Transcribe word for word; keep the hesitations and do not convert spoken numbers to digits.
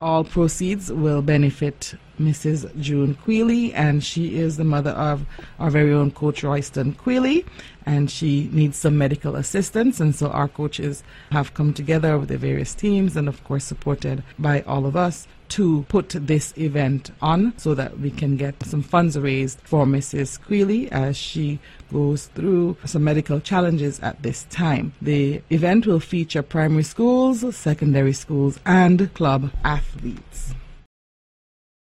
All proceeds will benefit Missus June Quealy, and she is the mother of our very own Coach Royston Quealy, and she needs some medical assistance, and so our coaches have come together with the various teams and of course supported by all of us to put this event on so that we can get some funds raised for Missus Quealy as she goes through some medical challenges at this time. The event will feature primary schools, secondary schools, and club athletes.